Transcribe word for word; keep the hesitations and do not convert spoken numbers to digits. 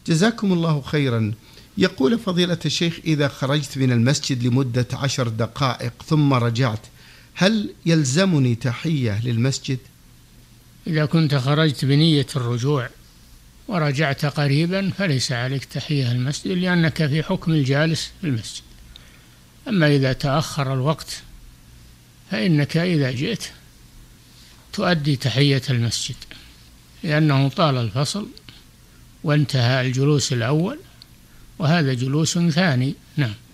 جزاكم الله خيرا. يقول فضيلة الشيخ: إذا خرجت من المسجد لمدة عشر دقائق ثم رجعت، هل يلزمني تحية للمسجد؟ إذا كنت خرجت بنية الرجوع ورجعت قريبا فليس عليك تحية المسجد، لأنك في حكم الجالس في المسجد. أما إذا تأخر الوقت فإنك إذا جئت تؤدي تحية المسجد، لأنه طال الفصل وانتهى الجلوس الأول وهذا جلوس ثاني. نعم.